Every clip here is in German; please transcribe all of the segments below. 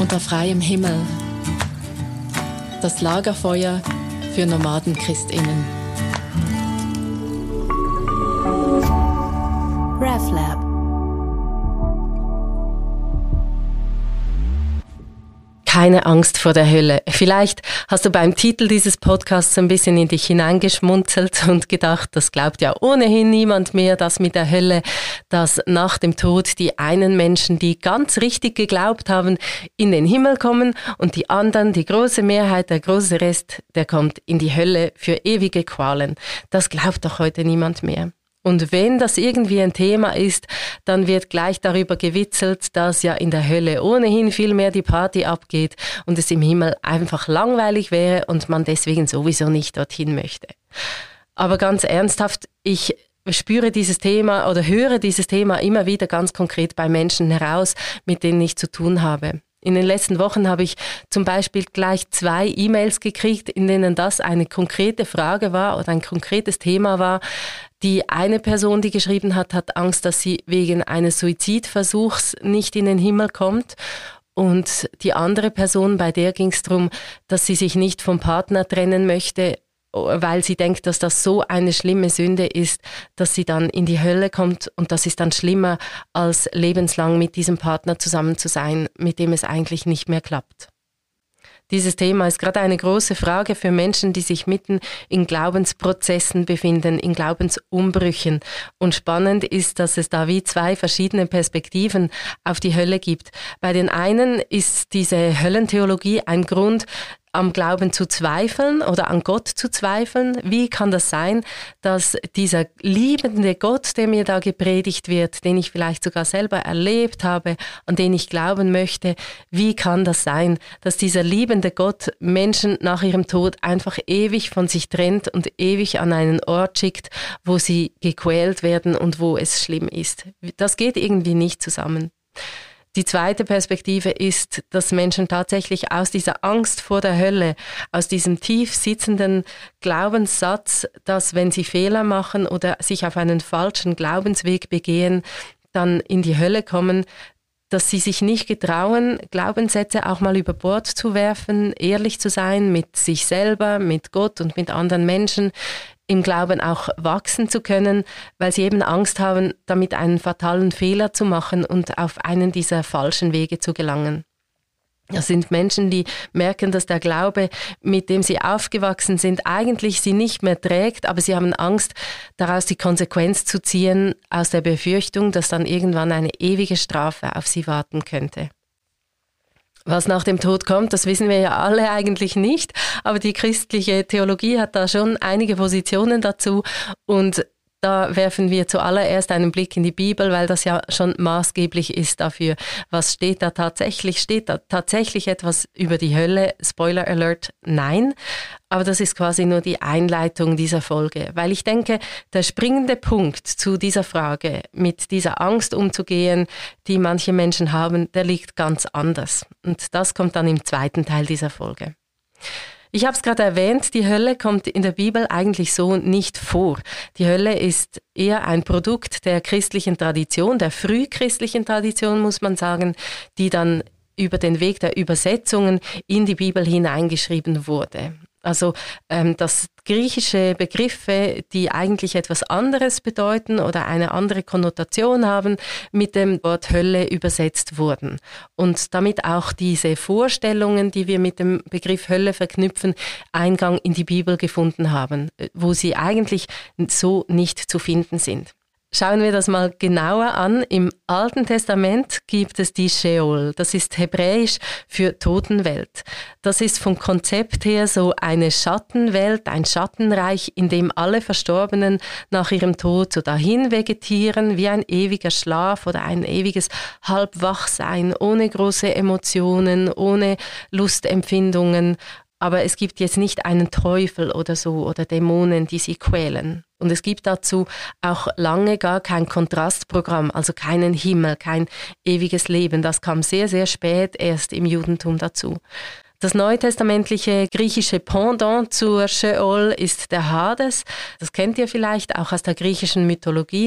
Unter freiem Himmel. Das Lagerfeuer für Nomaden-ChristInnen. RefLab. Keine Angst vor der Hölle. Vielleicht hast du beim Titel dieses Podcasts ein bisschen in dich hineingeschmunzelt und gedacht, das glaubt ja ohnehin niemand mehr, dass mit der Hölle, dass nach dem Tod die einen Menschen, die ganz richtig geglaubt haben, in den Himmel kommen und die anderen, die große Mehrheit, der große Rest, der kommt in die Hölle für ewige Qualen. Das glaubt doch heute niemand mehr. Und wenn das irgendwie ein Thema ist, dann wird gleich darüber gewitzelt, dass ja in der Hölle ohnehin viel mehr die Party abgeht und es im Himmel einfach langweilig wäre und man deswegen sowieso nicht dorthin möchte. Aber ganz ernsthaft, ich spüre dieses Thema oder höre dieses Thema immer wieder ganz konkret bei Menschen heraus, mit denen ich zu tun habe. In den letzten Wochen habe ich zum Beispiel gleich 2 E-Mails gekriegt, in denen das eine konkrete Frage war oder ein konkretes Thema war. Die eine Person, die geschrieben hat, hat Angst, dass sie wegen eines Suizidversuchs nicht in den Himmel kommt. Und die andere Person, bei der ging es darum, dass sie sich nicht vom Partner trennen möchte, weil sie denkt, dass das so eine schlimme Sünde ist, dass sie dann in die Hölle kommt und das ist dann schlimmer, als lebenslang mit diesem Partner zusammen zu sein, mit dem es eigentlich nicht mehr klappt. Dieses Thema ist gerade eine große Frage für Menschen, die sich mitten in Glaubensprozessen befinden, in Glaubensumbrüchen. Und spannend ist, dass es da wie 2 verschiedene Perspektiven auf die Hölle gibt. Bei den einen ist diese Höllentheologie ein Grund, am Glauben zu zweifeln oder an Gott zu zweifeln. Wie kann das sein, dass dieser liebende Gott, der mir da gepredigt wird, den ich vielleicht sogar selber erlebt habe, an den ich glauben möchte, wie kann das sein, dass dieser liebende Gott Menschen nach ihrem Tod einfach ewig von sich trennt und ewig an einen Ort schickt, wo sie gequält werden und wo es schlimm ist? Das geht irgendwie nicht zusammen. Die zweite Perspektive ist, dass Menschen tatsächlich aus dieser Angst vor der Hölle, aus diesem tief sitzenden Glaubenssatz, dass wenn sie Fehler machen oder sich auf einen falschen Glaubensweg begehen, dann in die Hölle kommen, dass sie sich nicht getrauen, Glaubenssätze auch mal über Bord zu werfen, ehrlich zu sein mit sich selber, mit Gott und mit anderen Menschen, im Glauben auch wachsen zu können, weil sie eben Angst haben, damit einen fatalen Fehler zu machen und auf einen dieser falschen Wege zu gelangen. Das sind Menschen, die merken, dass der Glaube, mit dem sie aufgewachsen sind, eigentlich sie nicht mehr trägt, aber sie haben Angst, daraus die Konsequenz zu ziehen, aus der Befürchtung, dass dann irgendwann eine ewige Strafe auf sie warten könnte. Was nach dem Tod kommt, das wissen wir ja alle eigentlich nicht, aber die christliche Theologie hat da schon einige Positionen dazu und da werfen wir zuallererst einen Blick in die Bibel, weil das ja schon maßgeblich ist dafür, was steht da tatsächlich. Steht da tatsächlich etwas über die Hölle? Spoiler Alert, nein. Aber das ist quasi nur die Einleitung dieser Folge, weil ich denke, der springende Punkt zu dieser Frage, mit dieser Angst umzugehen, die manche Menschen haben, der liegt ganz anders. Und das kommt dann im zweiten Teil dieser Folge. Ich habe es gerade erwähnt, die Hölle kommt in der Bibel eigentlich so nicht vor. Die Hölle ist eher ein Produkt der christlichen Tradition, der frühchristlichen Tradition, muss man sagen, die dann über den Weg der Übersetzungen in die Bibel hineingeschrieben wurde. Also dass griechische Begriffe, die eigentlich etwas anderes bedeuten oder eine andere Konnotation haben, mit dem Wort Hölle übersetzt wurden. Und damit auch diese Vorstellungen, die wir mit dem Begriff Hölle verknüpfen, Eingang in die Bibel gefunden haben, wo sie eigentlich so nicht zu finden sind. Schauen wir das mal genauer an. Im Alten Testament gibt es die Sheol. Das ist hebräisch für Totenwelt. Das ist vom Konzept her so eine Schattenwelt, ein Schattenreich, in dem alle Verstorbenen nach ihrem Tod so dahin vegetieren, wie ein ewiger Schlaf oder ein ewiges Halbwachsein, ohne große Emotionen, ohne Lustempfindungen. Aber es gibt jetzt nicht einen Teufel oder so oder Dämonen, die sie quälen. Und es gibt dazu auch lange gar kein Kontrastprogramm, also keinen Himmel, kein ewiges Leben. Das kam sehr, sehr spät erst im Judentum dazu. Das neutestamentliche griechische Pendant zur Sheol ist der Hades. Das kennt ihr vielleicht auch aus der griechischen Mythologie.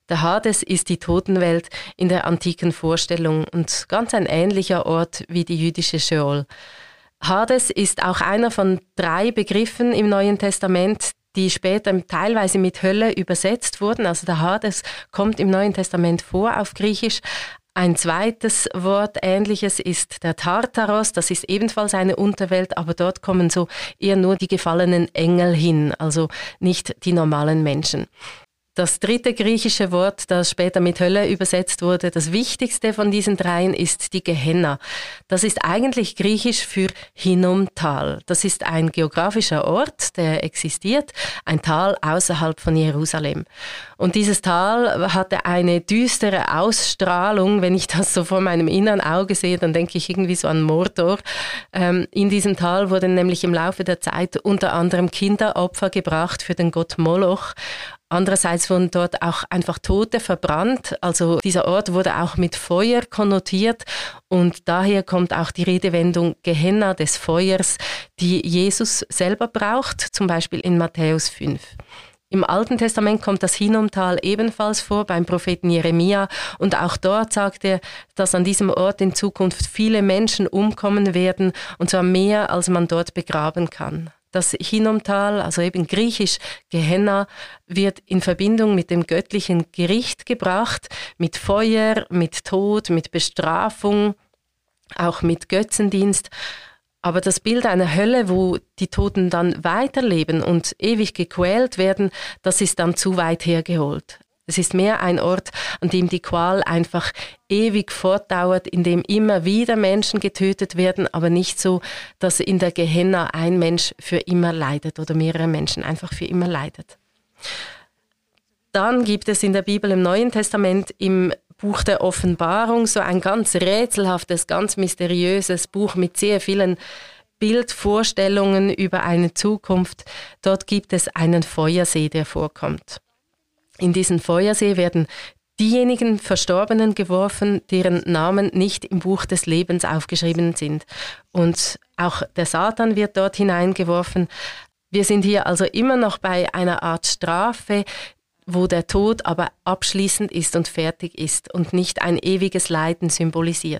Der Hades ist die Totenwelt in der antiken Vorstellung und ganz ein ähnlicher Ort wie die jüdische Scheol. Hades ist auch einer von 3 Begriffen im Neuen Testament, die später teilweise mit Hölle übersetzt wurden. Also der Hades kommt im Neuen Testament vor auf Griechisch. Ein zweites Wort Ähnliches ist der Tartaros, das ist ebenfalls eine Unterwelt, aber dort kommen so eher nur die gefallenen Engel hin, also nicht die normalen Menschen. Das 3. griechische Wort, das später mit Hölle übersetzt wurde, das wichtigste von diesen 3 ist die Gehenna. Das ist eigentlich griechisch für Hinnomtal. Das ist ein geografischer Ort, der existiert, ein Tal außerhalb von Jerusalem. Und dieses Tal hatte eine düstere Ausstrahlung. Wenn ich das so vor meinem inneren Auge sehe, dann denke ich irgendwie so an Mordor. In diesem Tal wurden nämlich im Laufe der Zeit unter anderem Kinderopfer gebracht für den Gott Moloch. Andererseits wurden dort auch einfach Tote verbrannt. Also dieser Ort wurde auch mit Feuer konnotiert und daher kommt auch die Redewendung Gehenna des Feuers, die Jesus selber braucht, zum Beispiel in Matthäus 5. Im Alten Testament kommt das Hinnomtal ebenfalls vor beim Propheten Jeremia und auch dort sagt er, dass an diesem Ort in Zukunft viele Menschen umkommen werden und zwar mehr, als man dort begraben kann. Das Hinnomtal, also eben griechisch Gehenna, wird in Verbindung mit dem göttlichen Gericht gebracht, mit Feuer, mit Tod, mit Bestrafung, auch mit Götzendienst. Aber das Bild einer Hölle, wo die Toten dann weiterleben und ewig gequält werden, das ist dann zu weit hergeholt. Es ist mehr ein Ort, an dem die Qual einfach ewig fortdauert, in dem immer wieder Menschen getötet werden, aber nicht so, dass in der Gehenna ein Mensch für immer leidet oder mehrere Menschen einfach für immer leidet. Dann gibt es in der Bibel im Neuen Testament im Buch der Offenbarung so ein ganz rätselhaftes, ganz mysteriöses Buch mit sehr vielen Bildvorstellungen über eine Zukunft. Dort gibt es einen Feuersee, der vorkommt. In diesen Feuersee werden diejenigen Verstorbenen geworfen, deren Namen nicht im Buch des Lebens aufgeschrieben sind. Und auch der Satan wird dort hineingeworfen. Wir sind hier also immer noch bei einer Art Strafe, wo der Tod aber abschließend ist und fertig ist und nicht ein ewiges Leiden symbolisiert.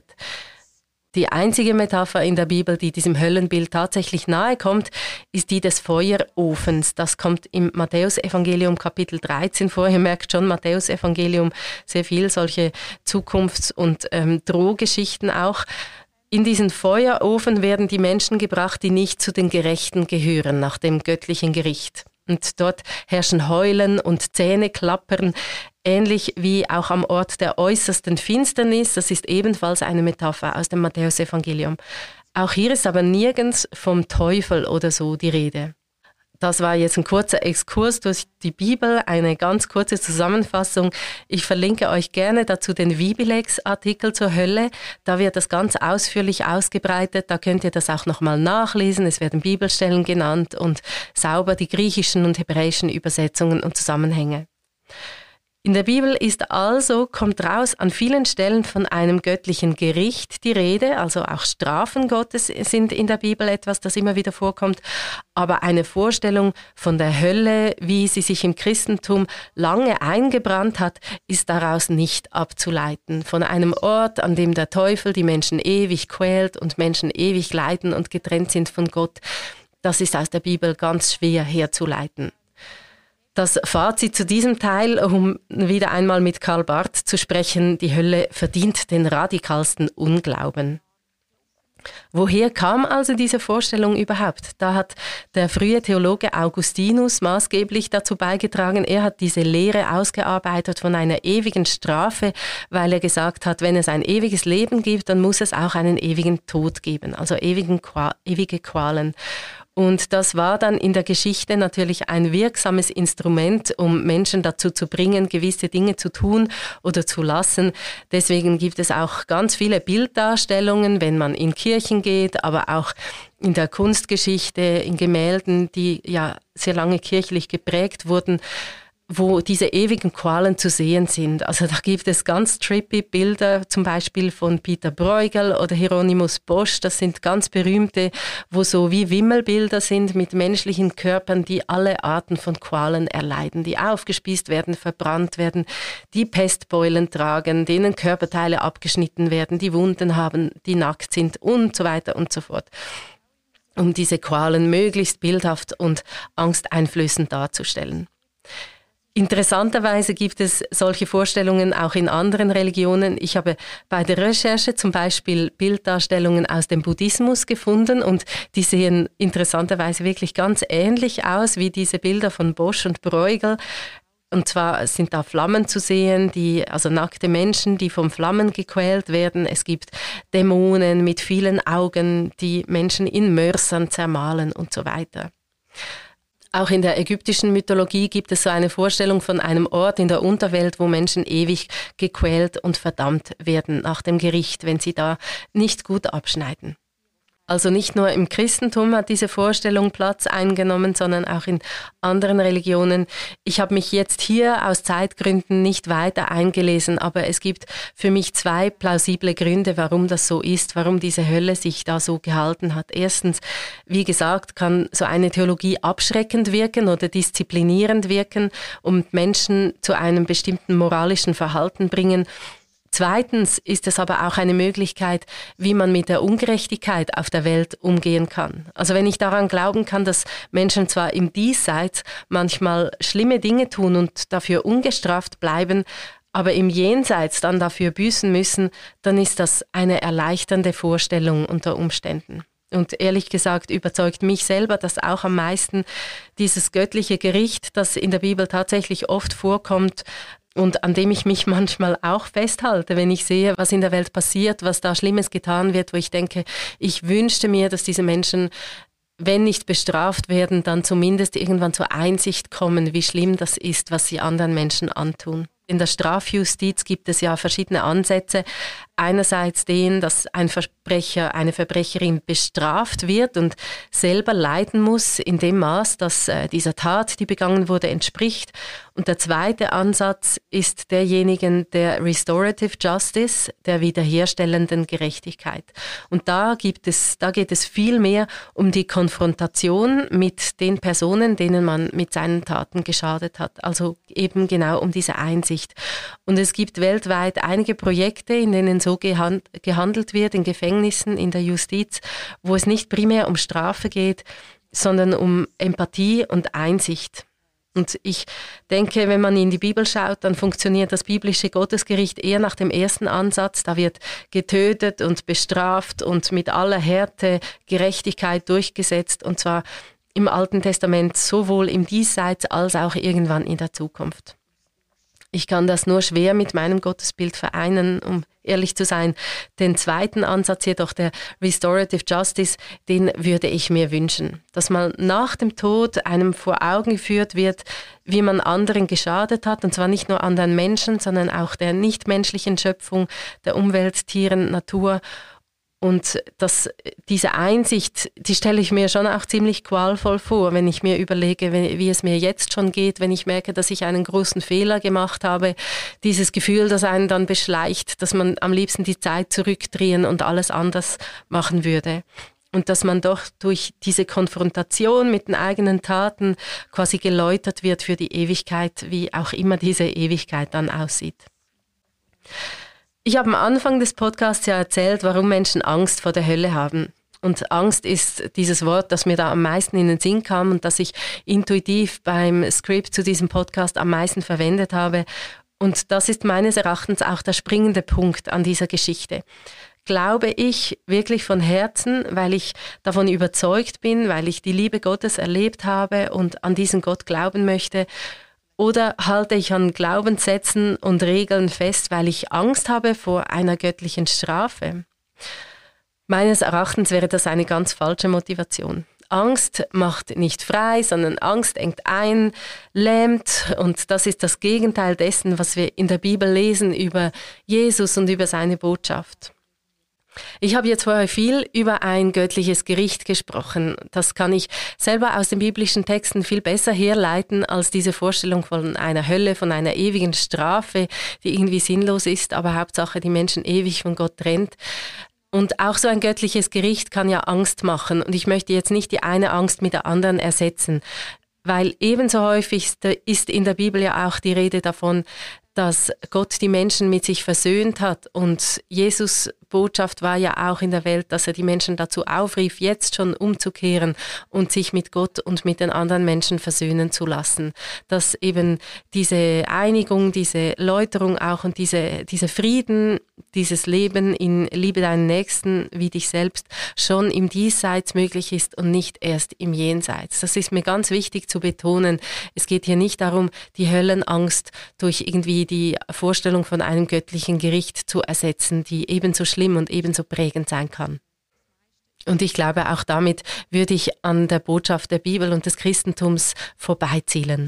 Die einzige Metapher in der Bibel, die diesem Höllenbild tatsächlich nahe kommt, ist die des Feuerofens. Das kommt im Matthäusevangelium Kapitel 13 vor. Ihr merkt schon, Matthäusevangelium, sehr viel solche Zukunfts- und Drohgeschichten auch. In diesen Feuerofen werden die Menschen gebracht, die nicht zu den Gerechten gehören, nach dem göttlichen Gericht. Und dort herrschen Heulen und Zähneklappern, ähnlich wie auch am Ort der äußersten Finsternis. Das ist ebenfalls eine Metapher aus dem Matthäusevangelium. Auch hier ist aber nirgends vom Teufel oder so die Rede. Das war jetzt ein kurzer Exkurs durch die Bibel, eine ganz kurze Zusammenfassung. Ich verlinke euch gerne dazu den Vibilex-Artikel zur Hölle. Da wird das ganz ausführlich ausgebreitet. Da könnt ihr das auch nochmal nachlesen. Es werden Bibelstellen genannt und sauber die griechischen und hebräischen Übersetzungen und Zusammenhänge. In der Bibel ist also, kommt raus, an vielen Stellen von einem göttlichen Gericht die Rede, also auch Strafen Gottes sind in der Bibel etwas, das immer wieder vorkommt, aber eine Vorstellung von der Hölle, wie sie sich im Christentum lange eingebrannt hat, ist daraus nicht abzuleiten. Von einem Ort, an dem der Teufel die Menschen ewig quält und Menschen ewig leiden und getrennt sind von Gott, das ist aus der Bibel ganz schwer herzuleiten. Das Fazit zu diesem Teil, um wieder einmal mit Karl Barth zu sprechen, die Hölle verdient den radikalsten Unglauben. Woher kam also diese Vorstellung überhaupt? Da hat der frühe Theologe Augustinus maßgeblich dazu beigetragen. Er hat diese Lehre ausgearbeitet von einer ewigen Strafe, weil er gesagt hat, wenn es ein ewiges Leben gibt, dann muss es auch einen ewigen Tod geben, also ewige Qualen. Und das war dann in der Geschichte natürlich ein wirksames Instrument, um Menschen dazu zu bringen, gewisse Dinge zu tun oder zu lassen. Deswegen gibt es auch ganz viele Bilddarstellungen, wenn man in Kirchen geht, aber auch in der Kunstgeschichte, in Gemälden, die ja sehr lange kirchlich geprägt wurden, wo diese ewigen Qualen zu sehen sind. Also da gibt es ganz trippy Bilder, zum Beispiel von Peter Bruegel oder Hieronymus Bosch. Das sind ganz berühmte, wo so wie Wimmelbilder sind mit menschlichen Körpern, die alle Arten von Qualen erleiden, die aufgespießt werden, verbrannt werden, die Pestbeulen tragen, denen Körperteile abgeschnitten werden, die Wunden haben, die nackt sind und so weiter und so fort, um diese Qualen möglichst bildhaft und angsteinflößend darzustellen. Interessanterweise gibt es solche Vorstellungen auch in anderen Religionen. Ich habe bei der Recherche zum Beispiel Bilddarstellungen aus dem Buddhismus gefunden und die sehen interessanterweise wirklich ganz ähnlich aus wie diese Bilder von Bosch und Bruegel. Und zwar sind da Flammen zu sehen, also nackte Menschen, die von Flammen gequält werden. Es gibt Dämonen mit vielen Augen, die Menschen in Mörsern zermahlen und so weiter. Auch in der ägyptischen Mythologie gibt es so eine Vorstellung von einem Ort in der Unterwelt, wo Menschen ewig gequält und verdammt werden nach dem Gericht, wenn sie da nicht gut abschneiden. Also nicht nur im Christentum hat diese Vorstellung Platz eingenommen, sondern auch in anderen Religionen. Ich habe mich jetzt hier aus Zeitgründen nicht weiter eingelesen, aber es gibt für mich 2 plausible Gründe, warum das so ist, warum diese Hölle sich da so gehalten hat. Erstens, wie gesagt, kann so eine Theologie abschreckend wirken oder disziplinierend wirken und Menschen zu einem bestimmten moralischen Verhalten bringen. Zweitens ist es aber auch eine Möglichkeit, wie man mit der Ungerechtigkeit auf der Welt umgehen kann. Also wenn ich daran glauben kann, dass Menschen zwar im Diesseits manchmal schlimme Dinge tun und dafür ungestraft bleiben, aber im Jenseits dann dafür büßen müssen, dann ist das eine erleichternde Vorstellung unter Umständen. Und ehrlich gesagt überzeugt mich selber, dass auch am meisten dieses göttliche Gericht, das in der Bibel tatsächlich oft vorkommt, und an dem ich mich manchmal auch festhalte, wenn ich sehe, was in der Welt passiert, was da Schlimmes getan wird, wo ich denke, ich wünschte mir, dass diese Menschen, wenn nicht bestraft werden, dann zumindest irgendwann zur Einsicht kommen, wie schlimm das ist, was sie anderen Menschen antun. In der Strafjustiz gibt es ja verschiedene Ansätze. Einerseits den, dass ein Verbrecher, eine Verbrecherin bestraft wird und selber leiden muss in dem Maß, dass dieser Tat, die begangen wurde, entspricht. Und der zweite Ansatz ist derjenigen der Restorative Justice, der wiederherstellenden Gerechtigkeit. Und da geht es viel mehr um die Konfrontation mit den Personen, denen man mit seinen Taten geschadet hat. Also eben genau um diese Einsicht. Und es gibt weltweit einige Projekte, in denen so gehandelt wird, in Gefängnissen, in der Justiz, wo es nicht primär um Strafe geht, sondern um Empathie und Einsicht. Und ich denke, wenn man in die Bibel schaut, dann funktioniert das biblische Gottesgericht eher nach dem ersten Ansatz. Da wird getötet und bestraft und mit aller Härte Gerechtigkeit durchgesetzt, und zwar im Alten Testament sowohl im Diesseits als auch irgendwann in der Zukunft. Ich kann das nur schwer mit meinem Gottesbild vereinen, um ehrlich zu sein. Den zweiten Ansatz jedoch, der Restorative Justice, den würde ich mir wünschen. Dass mal nach dem Tod einem vor Augen geführt wird, wie man anderen geschadet hat, und zwar nicht nur anderen Menschen, sondern auch der nichtmenschlichen Schöpfung, der Umwelt, Tieren, Natur. Und diese Einsicht, die stelle ich mir schon auch ziemlich qualvoll vor, wenn ich mir überlege, wie es mir jetzt schon geht, wenn ich merke, dass ich einen großen Fehler gemacht habe. Dieses Gefühl, das einen dann beschleicht, dass man am liebsten die Zeit zurückdrehen und alles anders machen würde. Und dass man doch durch diese Konfrontation mit den eigenen Taten quasi geläutert wird für die Ewigkeit, wie auch immer diese Ewigkeit dann aussieht. Ich habe am Anfang des Podcasts ja erzählt, warum Menschen Angst vor der Hölle haben. Und Angst ist dieses Wort, das mir da am meisten in den Sinn kam und das ich intuitiv beim Skript zu diesem Podcast am meisten verwendet habe. Und das ist meines Erachtens auch der springende Punkt an dieser Geschichte. Glaube ich wirklich von Herzen, weil ich davon überzeugt bin, weil ich die Liebe Gottes erlebt habe und an diesen Gott glauben möchte? Oder halte ich an Glaubenssätzen und Regeln fest, weil ich Angst habe vor einer göttlichen Strafe? Meines Erachtens wäre das eine ganz falsche Motivation. Angst macht nicht frei, sondern Angst engt ein, lähmt, und das ist das Gegenteil dessen, was wir in der Bibel lesen über Jesus und über seine Botschaft. Ich habe jetzt vorher viel über ein göttliches Gericht gesprochen. Das kann ich selber aus den biblischen Texten viel besser herleiten als diese Vorstellung von einer Hölle, von einer ewigen Strafe, die irgendwie sinnlos ist, aber Hauptsache die Menschen ewig von Gott trennt. Und auch so ein göttliches Gericht kann ja Angst machen. Und ich möchte jetzt nicht die eine Angst mit der anderen ersetzen, weil ebenso häufig ist in der Bibel ja auch die Rede davon, dass Gott die Menschen mit sich versöhnt hat. Und Jesus' Botschaft war ja auch in der Welt, dass er die Menschen dazu aufrief, jetzt schon umzukehren und sich mit Gott und mit den anderen Menschen versöhnen zu lassen. Dass eben diese Einigung, diese Läuterung auch und dieser Frieden, dieses Leben in Liebe deinen Nächsten wie dich selbst schon im Diesseits möglich ist und nicht erst im Jenseits. Das ist mir ganz wichtig zu betonen. Es geht hier nicht darum, die Höllenangst durch irgendwie die Vorstellung von einem göttlichen Gericht zu ersetzen, die ebenso schlimm und ebenso prägend sein kann. Und ich glaube, auch damit würde ich an der Botschaft der Bibel und des Christentums vorbeizielen.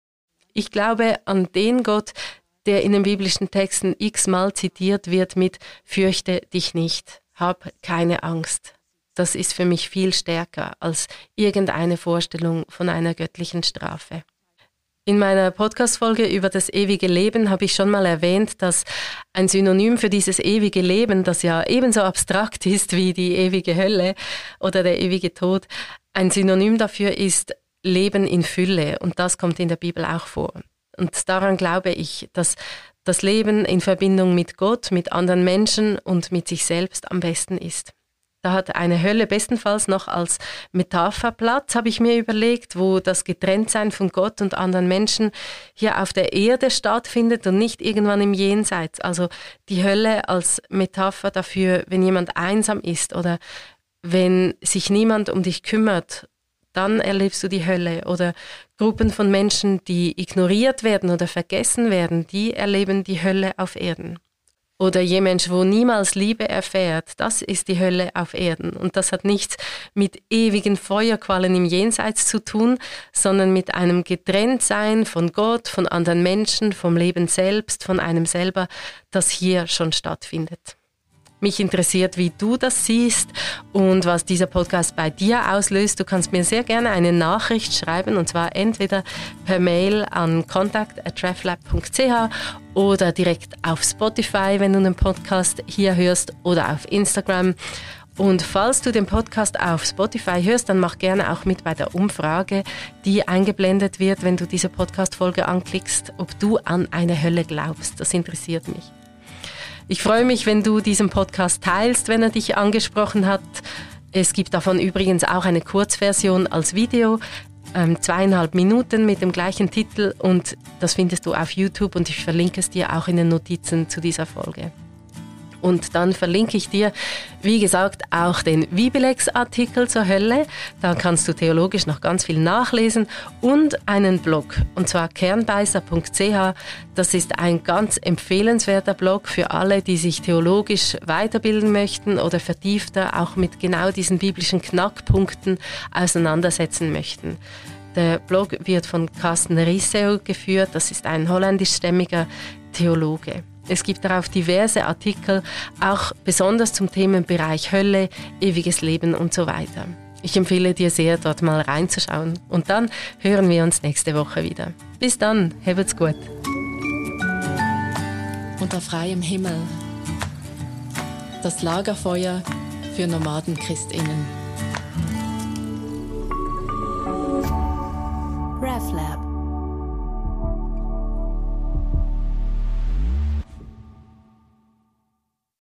Ich glaube an den Gott, der in den biblischen Texten x-mal zitiert wird mit „Fürchte dich nicht, hab keine Angst". Das ist für mich viel stärker als irgendeine Vorstellung von einer göttlichen Strafe. In meiner Podcast-Folge über das ewige Leben habe ich schon mal erwähnt, dass ein Synonym für dieses ewige Leben, das ja ebenso abstrakt ist wie die ewige Hölle oder der ewige Tod, ein Synonym dafür ist Leben in Fülle. Und das kommt in der Bibel auch vor. Und daran glaube ich, dass das Leben in Verbindung mit Gott, mit anderen Menschen und mit sich selbst am besten ist. Da hat eine Hölle bestenfalls noch als Metapher Platz, habe ich mir überlegt, wo das Getrenntsein von Gott und anderen Menschen hier auf der Erde stattfindet und nicht irgendwann im Jenseits. Also die Hölle als Metapher dafür, wenn jemand einsam ist oder wenn sich niemand um dich kümmert, dann erlebst du die Hölle. Oder Gruppen von Menschen, die ignoriert werden oder vergessen werden, die erleben die Hölle auf Erden. Oder je Mensch, wo niemals Liebe erfährt, das ist die Hölle auf Erden. Und das hat nichts mit ewigen Feuerquallen im Jenseits zu tun, sondern mit einem Getrenntsein von Gott, von anderen Menschen, vom Leben selbst, von einem selber, das hier schon stattfindet. Mich interessiert, wie du das siehst und was dieser Podcast bei dir auslöst. Du kannst mir sehr gerne eine Nachricht schreiben, und zwar entweder per Mail an contact@reflab.ch oder direkt auf Spotify, wenn du den Podcast hier hörst, oder auf Instagram. Und falls du den Podcast auf Spotify hörst, dann mach gerne auch mit bei der Umfrage, die eingeblendet wird, wenn du diese Podcast-Folge anklickst, ob du an eine Hölle glaubst. Das interessiert mich. Ich freue mich, wenn du diesen Podcast teilst, wenn er dich angesprochen hat. Es gibt davon übrigens auch eine Kurzversion als Video, 2,5 Minuten mit dem gleichen Titel, und das findest du auf YouTube und ich verlinke es dir auch in den Notizen zu dieser Folge. Und dann verlinke ich dir, wie gesagt, auch den Vibilex-Artikel zur Hölle. Da kannst du theologisch noch ganz viel nachlesen und einen Blog, und zwar kernbeißer.ch. Das ist ein ganz empfehlenswerter Blog für alle, die sich theologisch weiterbilden möchten oder vertiefter auch mit genau diesen biblischen Knackpunkten auseinandersetzen möchten. Der Blog wird von Carsten Risseau geführt. Das ist ein holländischstämmiger Theologe. Es gibt darauf diverse Artikel, auch besonders zum Themenbereich Hölle, ewiges Leben und so weiter. Ich empfehle dir sehr, dort mal reinzuschauen. Und dann hören wir uns nächste Woche wieder. Bis dann, habt's gut. Unter freiem Himmel. Das Lagerfeuer für Nomaden-ChristInnen. RefLab